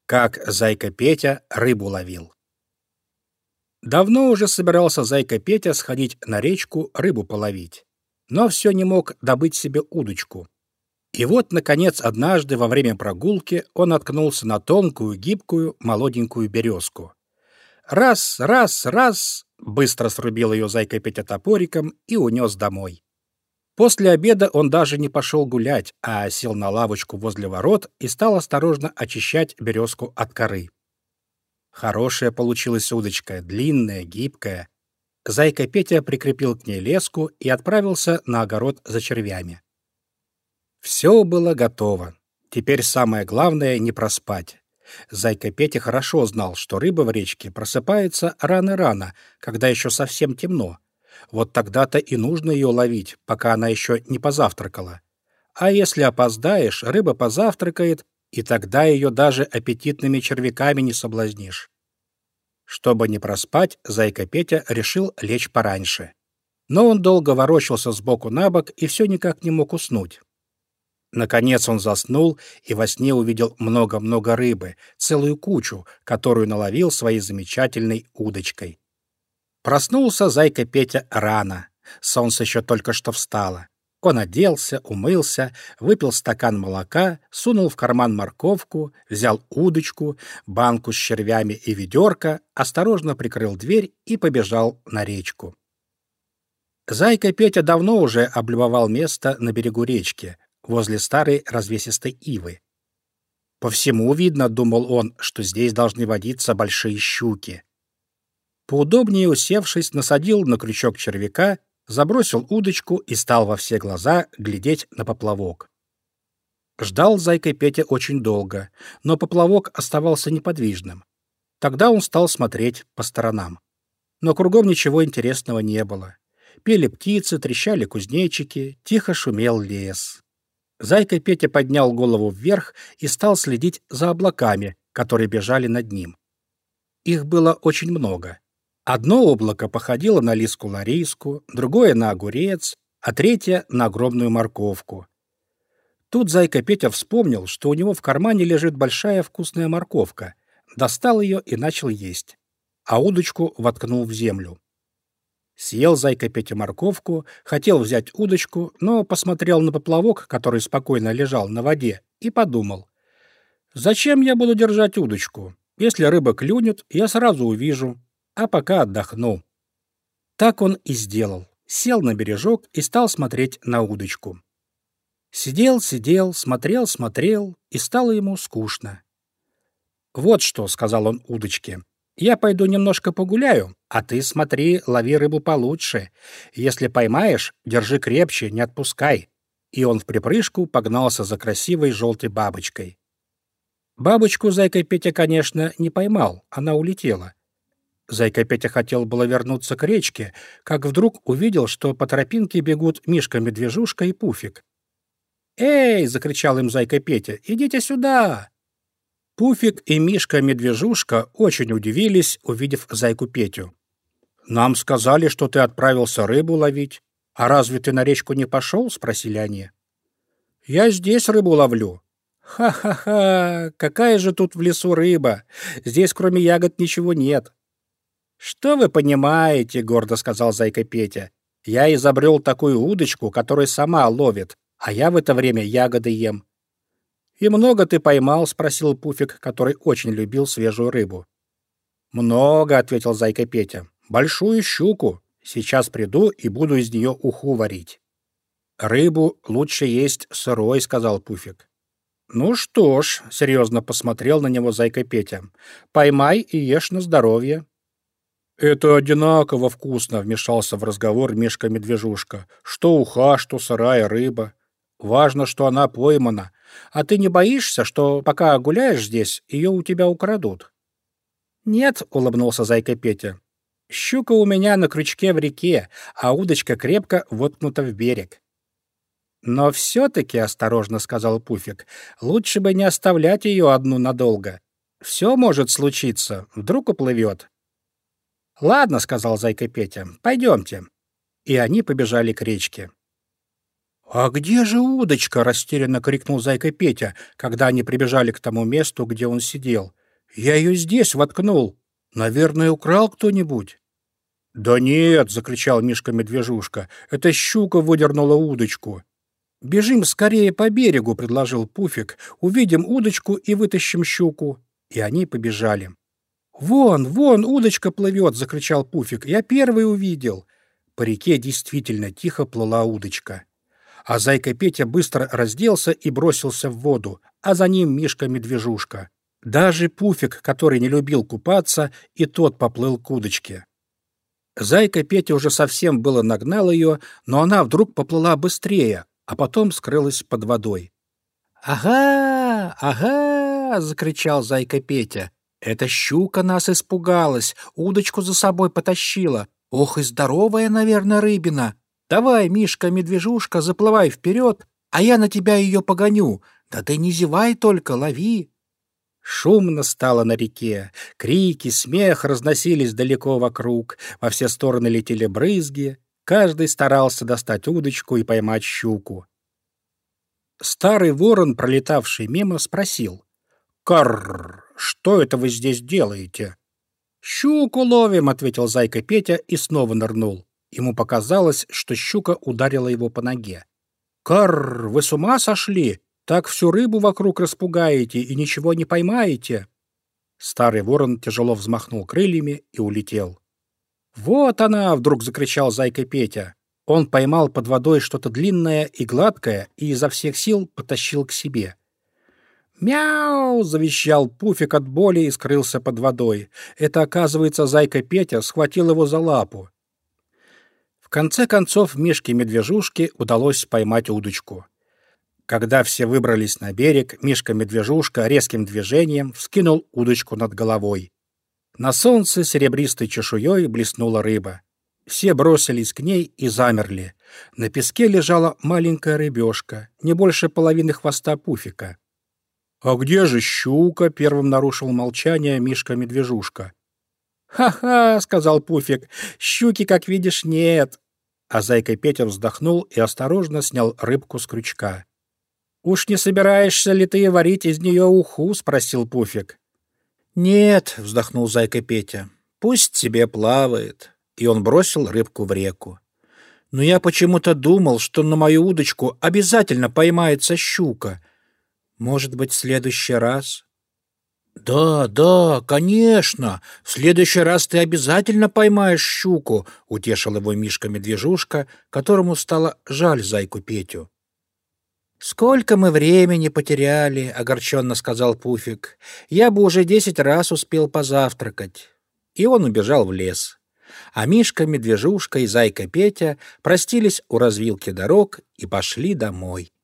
Как Зайка Петя рыбу ловил. Давно уже собирался Зайка Петя сходить на речку рыбу половить, но все не мог добыть себе удочку. И вот, наконец, однажды во время прогулки он наткнулся на тонкую, гибкую, молоденькую березку. Раз, раз, раз! Быстро срубил ее Зайка Петя топориком и унес домой. После обеда он даже не пошел гулять, а сел на лавочку возле ворот и стал осторожно очищать березку от коры. Хорошая получилась удочка, длинная, гибкая. Зайка Петя прикрепил к ней леску и отправился на огород за червями. Все было готово. Теперь самое главное — не проспать. Зайка Петя хорошо знал, что рыба в речке просыпается рано-рано, когда еще совсем темно. Вот тогда-то и нужно ее ловить, пока она еще не позавтракала. А если опоздаешь, рыба позавтракает, и тогда ее даже аппетитными червяками не соблазнишь. Чтобы не проспать, Зайка Петя решил лечь пораньше. Но он долго ворочался сбоку на бок и все никак не мог уснуть. Наконец он заснул и во сне увидел много-много рыбы, целую кучу, которую наловил своей замечательной удочкой. Проснулся Зайка Петя рано. Солнце еще только что встало. Он оделся, умылся, выпил стакан молока, сунул в карман морковку, взял удочку, банку с червями и ведерко, осторожно прикрыл дверь и побежал на речку. Зайка Петя давно уже облюбовал место на берегу речки, возле старой развесистой ивы. По всему видно, думал он, что здесь должны водиться большие щуки. Поудобнее усевшись, насадил на крючок червяка, забросил удочку и стал во все глаза глядеть на поплавок. Ждал Зайка Петя очень долго, но поплавок оставался неподвижным. Тогда он стал смотреть по сторонам. Но кругом ничего интересного не было. Пели птицы, трещали кузнечики, тихо шумел лес. Зайка Петя поднял голову вверх и стал следить за облаками, которые бежали над ним. Их было очень много. Одно облако походило на лиску-лариску, другое — на огурец, а третье — на огромную морковку. Тут Зайка Петя вспомнил, что у него в кармане лежит большая вкусная морковка, достал ее и начал есть, а удочку воткнул в землю. Съел Зайка Петя морковку, хотел взять удочку, но посмотрел на поплавок, который спокойно лежал на воде, и подумал: «Зачем я буду держать удочку? Если рыба клюнет, я сразу увижу, а пока отдохну». Так он и сделал. Сел на бережок и стал смотреть на удочку. Сидел, смотрел, и стало ему скучно. «Вот что», — сказал он удочке, — «я пойду немножко погуляю, а ты смотри, лови рыбу получше. Если поймаешь, держи крепче, не отпускай». И он вприпрыжку погнался за красивой желтой бабочкой. Бабочку Зайка Петя, конечно, не поймал, она улетела. Зайка Петя хотел было вернуться к речке, как вдруг увидел, что по тропинке бегут Мишка-медвежушка и Пуфик. «Эй!» — закричал им Зайка Петя. «Идите сюда!» Пуфик и Мишка-медвежушка очень удивились, увидев Зайку Петю. «Нам сказали, что ты отправился рыбу ловить. А разве ты на речку не пошел?» — спросили они. «Я здесь рыбу ловлю». «Ха-ха-ха! Какая же тут в лесу рыба? Здесь кроме ягод ничего нет». «Что вы понимаете?» — гордо сказал Зайка Петя. «Я изобрел такую удочку, которая сама ловит, а я в это время ягоды ем». «И много ты поймал?» — спросил Пуфик, который очень любил свежую рыбу. «Много», — ответил Зайка Петя. «Большую щуку. Сейчас приду и буду из нее уху варить». «Рыбу лучше есть сырой», — сказал Пуфик. «Ну что ж», — серьезно посмотрел на него Зайка Петя, — «поймай и ешь на здоровье». «Это одинаково вкусно», — вмешался в разговор Мишка-медвежушка. «Что уха, что сырая рыба. Важно, что она поймана. А ты не боишься, что пока гуляешь здесь, ее у тебя украдут?» «Нет», — улыбнулся Зайка Петя. «Щука у меня на крючке в реке, а удочка крепко воткнута в берег». «Но все-таки», — осторожно сказал Пуфик, — «лучше бы не оставлять ее одну надолго. Все может случиться, вдруг уплывет». «Ладно», — сказал Зайка Петя, — «пойдемте». И они побежали к речке. «А где же удочка?» — растерянно крикнул Зайка Петя, когда они прибежали к тому месту, где он сидел. «Я ее здесь воткнул. Наверное, украл кто-нибудь». «Да нет!» — закричал Мишка-медвежушка. «Это щука выдернула удочку». «Бежим скорее по берегу», — предложил Пуфик. «Увидим удочку и вытащим щуку». И они побежали. «Вон, вон, удочка плывет!» — закричал Пуфик. «Я первый увидел!» По реке действительно тихо плыла удочка. А Зайка Петя быстро разделся и бросился в воду, а за ним Мишка-медвежушка. Даже Пуфик, который не любил купаться, и тот поплыл к удочке. Зайка Петя уже совсем было нагнал ее, но она вдруг поплыла быстрее, а потом скрылась под водой. «Ага, ага!» — закричал Зайка Петя. «Эта щука нас испугалась, удочку за собой потащила. Ох и здоровая, наверное, рыбина! Давай, Мишка-медвежушка, заплывай вперед, а я на тебя ее погоню. Да ты не зевай только, лови!» Шумно стало на реке. Крики, смех разносились далеко вокруг. Во все стороны летели брызги. Каждый старался достать удочку и поймать щуку. Старый ворон, пролетавший мимо, спросил: «Карр, что это вы здесь делаете?» «Щуку ловим», — ответил Зайка Петя и снова нырнул. Ему показалось, что щука ударила его по ноге. «Карр, вы с ума сошли? Так всю рыбу вокруг распугаете и ничего не поймаете». Старый ворон тяжело взмахнул крыльями и улетел. «Вот она!» — вдруг закричал Зайка Петя. Он поймал под водой что-то длинное и гладкое и изо всех сил потащил к себе. «Мяу!» — завизжал Пуфик от боли и скрылся под водой. Это, оказывается, Зайка Петя схватил его за лапу. В конце концов Мишке-медвежушке удалось поймать удочку. Когда все выбрались на берег, Мишка-медвежушка резким движением вскинул удочку над головой. На солнце серебристой чешуей блеснула рыба. Все бросились к ней и замерли. На песке лежала маленькая рыбешка, не больше половины хвоста Пуфика. «А где же щука?» — первым нарушил молчание Мишка-медвежушка. «Ха-ха!» — сказал Пуфик. «Щуки, как видишь, нет!» А Зайка Петя вздохнул и осторожно снял рыбку с крючка. «Уж не собираешься ли ты варить из нее уху?» — спросил Пуфик. «Нет», — вздохнул Зайка Петя, — «пусть себе плавает». И он бросил рыбку в реку. «Но я почему-то думал, что на мою удочку обязательно поймается щука. Может быть, в следующий раз?» «Да, да, конечно, в следующий раз ты обязательно поймаешь щуку», — утешил его Мишка-медвежушка, которому стало жаль Зайку Петю. «Сколько мы времени потеряли», — огорченно сказал Пуфик. «Я бы уже 10 раз успел позавтракать». И он убежал в лес. А Мишка-медвежушка и Зайка Петя простились у развилки дорог и пошли домой.